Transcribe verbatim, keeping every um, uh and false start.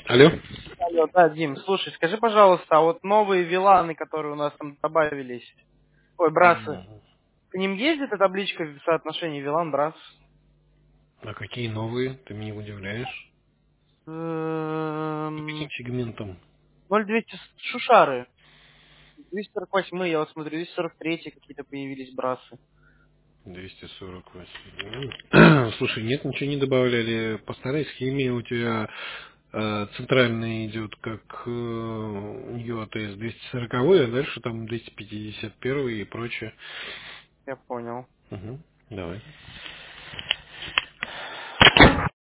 Алло. Алло, да, Дим, слушай, скажи, пожалуйста, а вот новые виланы, которые у нас там добавились, ой, брасы, М, к ним есть эта табличка в соотношении вилан-брас? А какие новые? Ты меня удивляешь. По каким Эм, сегментам? ноль двести шушары, двести сорок восемь, я вот смотрю, двести сорок три какие-то появились брасы. двести сорок восемь. М. Слушай, нет, ничего не добавляли. По старой схеме у тебя э, центральный идет как э, ю эй ти эс двести сорок, а дальше там двести пятьдесят один и прочее. Я понял. Угу. Давай.